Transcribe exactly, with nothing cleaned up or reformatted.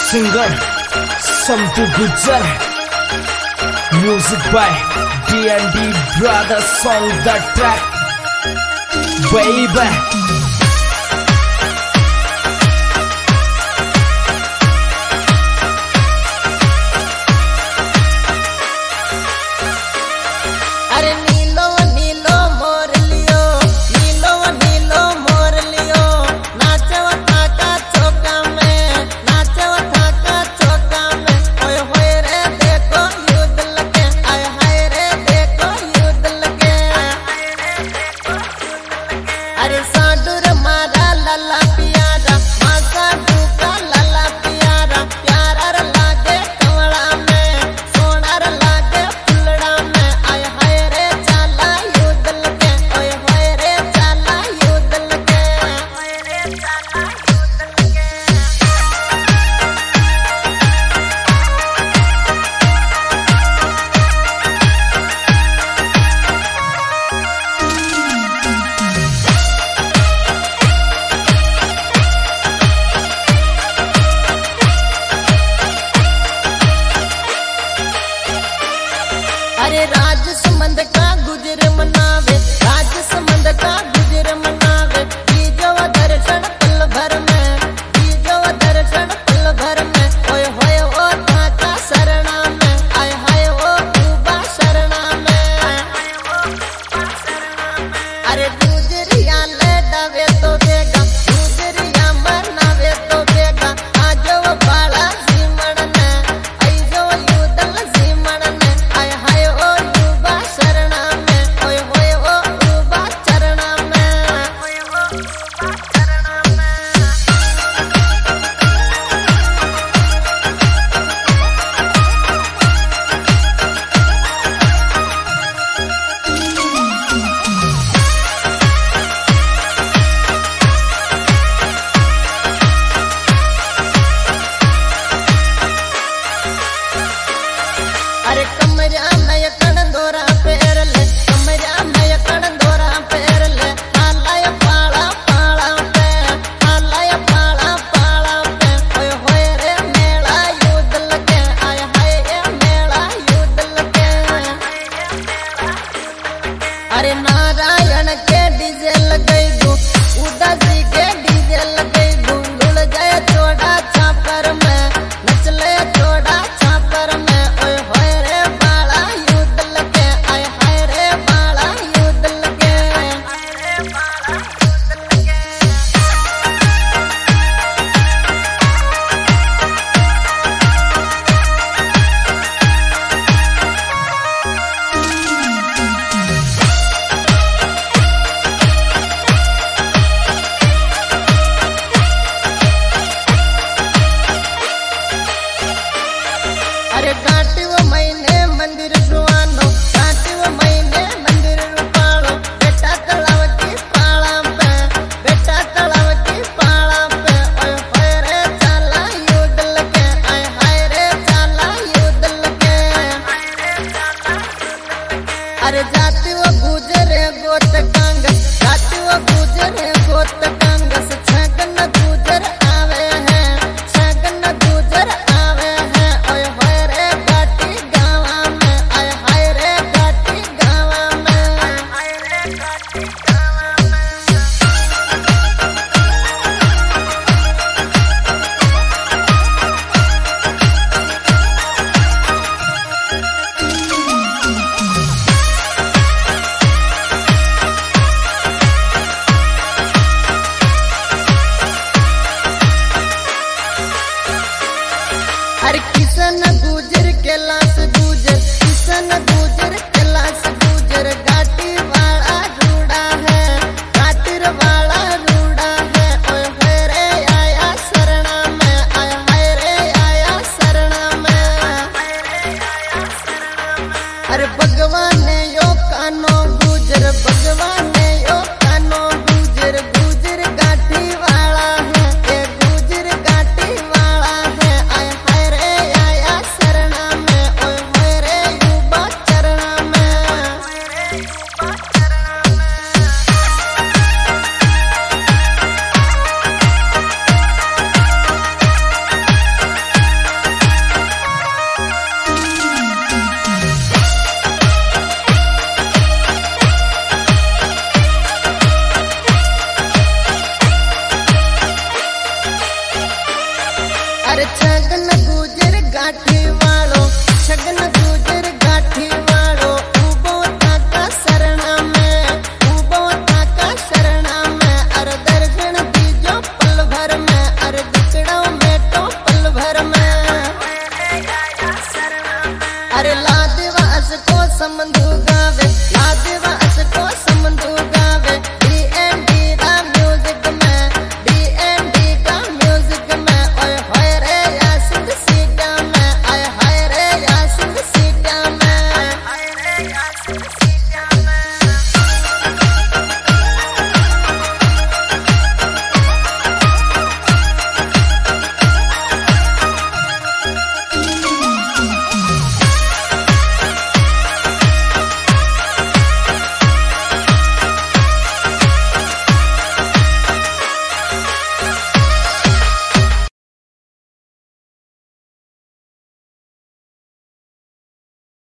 Singer Samtu Gujar, music by D and D Brothers, song the track Baby. अरे राज संबंध का गुजर मनावे, राज संबंध का गुजर मनावे, जो दर्शन पल भर में, जो दर्शन पल भर में, ओए होए ओ धाका शरणा में, आय हाय ओ डूबा शरणा में, अरे गुजरिया ले डावे तो बेगा, गुजरिया मनावे तो बेगा, आज वो बाला जीवन ने, आई जो युदल जीवन ने, आय हाय अरे कमरा में कण दोरा पैर ले, कमरा में कण दोरा पैर ले, हालाय पाला पाला पे, हालाय पाला पाला पे, ओए होए रे मेला युद्ध लगे, आय हाय रे मेला युद्ध लगे, अरे नारायण के डीजे लगाई दू, उदासी के डीजे लगाई दू, लुल जाए चोड़ा छापर में, नचले चोड़ा छापर में, ओए होए अरे घाटी वो महीने मंदिर सुहानो, घाटी वो महीने मंदिर रूपालो, बेटा तलाव की पाला पे, बेटा तलाव की पाला पे, ओए होए रे चाला युद्ध लगे, आय हाय रे चाला युद्ध लगे, अरे जाती वो गुजरे गोत कांगस, जाती वो गुजरे गोत कांगस, छगन गुजर आवे हैं, छगन गुजर आवे हैं, ओए होए रे घाटी गावा में, आय हाय रे घाटी गावा में, आय रे घाटी गावा में। अरे किसन गुजर कैलाश गुजर, किसन गुजर कैलाश गुजर, घाटी वाला रूड़ा है, घाटी वाला रूड़ा है, ओए होए रे आया शरणा में, आय हाय रे आया शरणा में, अरे भगवान ने यो कानो गुजर, भगवान ने यो कानो गुजर, गुजर घाटी वाला है, ये गुजर घाटी वाला है, आय हाय रे आया अरे छगन गुजर गाठी वालो छगन